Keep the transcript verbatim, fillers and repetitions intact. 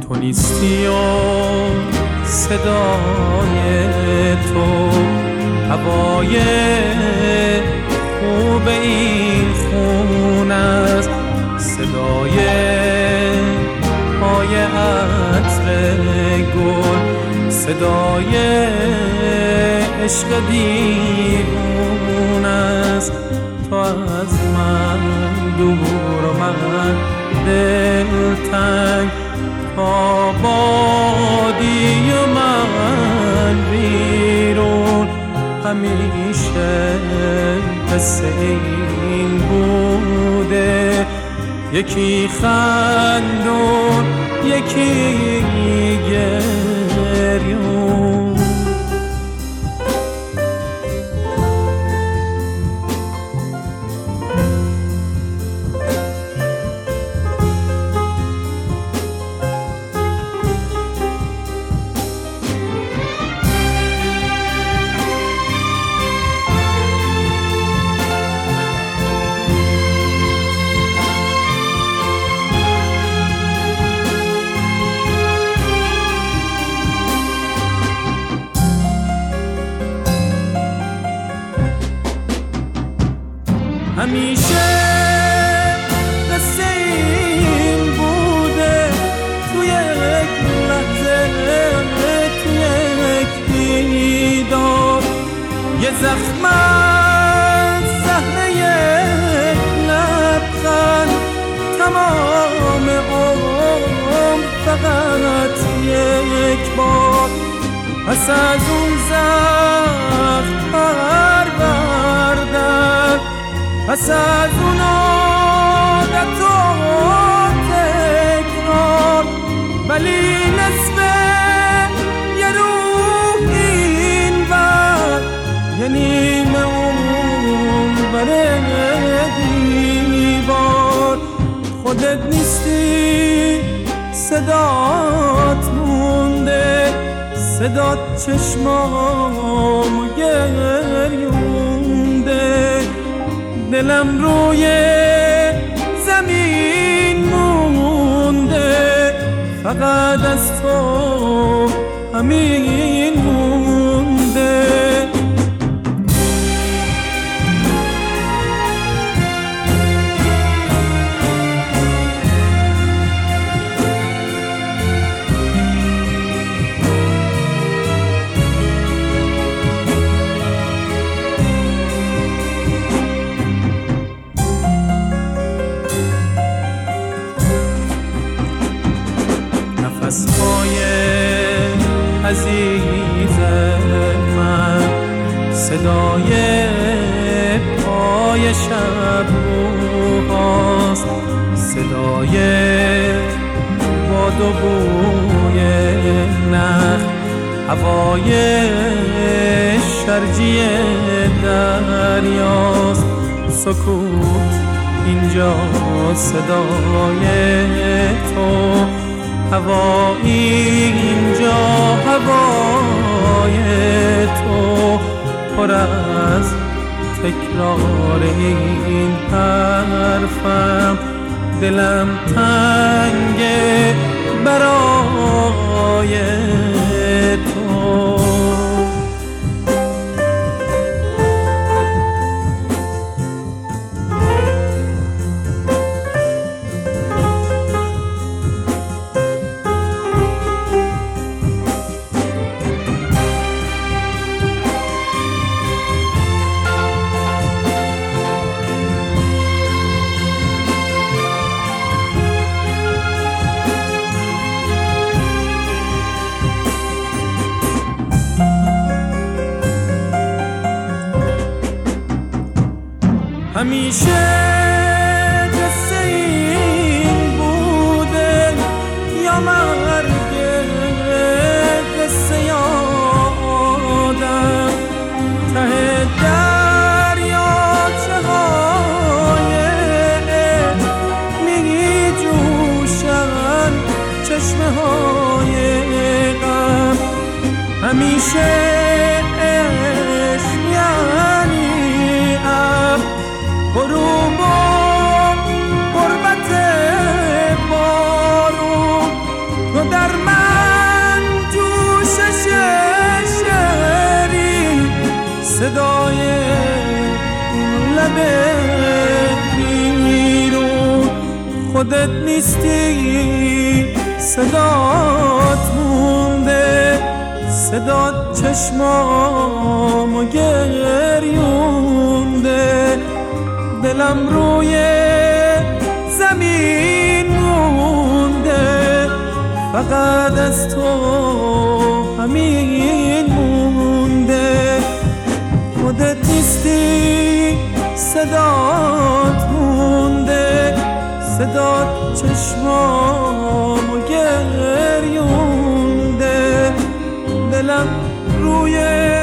تو نیستی و صدای تو هوای خوب این خون است، صدای پای عطر گل، صدای عشق دیوون است. تو از من دور و من دلتنگ، تا بادی و من بیرون، همیشه قصه این بوده، یکی خندون یکی گریون. همیشه قصه این بوده، توی یک لحظه، توی یک دیدار، یه زخم از زهر یک لبخند، تمام عمر فقط یک بار. پس از اون زخم پروردن، پس از اون عادت و تکرار، ولی نصف یه روح این ور، یه نیمه اون بره دیوار. خودت نیستی، صدات مونده، صدات چشمامو گریونده، دلم روی زمین مونده، فقط از تو همین مونده. نفس‌های عزیز من، صدای پای شب روهاست، صدای باد و بوی نخ، هوای شرجی دریاست. سکوت اینجا صدای تو، هوا اینجا هوای تو، پر از تکرار این حرفم، دلم تنگه برای تو. همیشه قصه این بوده، یا مرگ قصه یا آدم، ته دریاچه های می جوشن چشمه های غم. همیشه عشق یعنی اب، غروب و غربت بارون، تو در خودت نیستی، صدات مونده، صدات چشمامو گریونده. دلم روی زمین مونده، فقط از تو همین مونده. خودت نیستی، صدات مونده، صدات چشمامو گریونده. دلم روی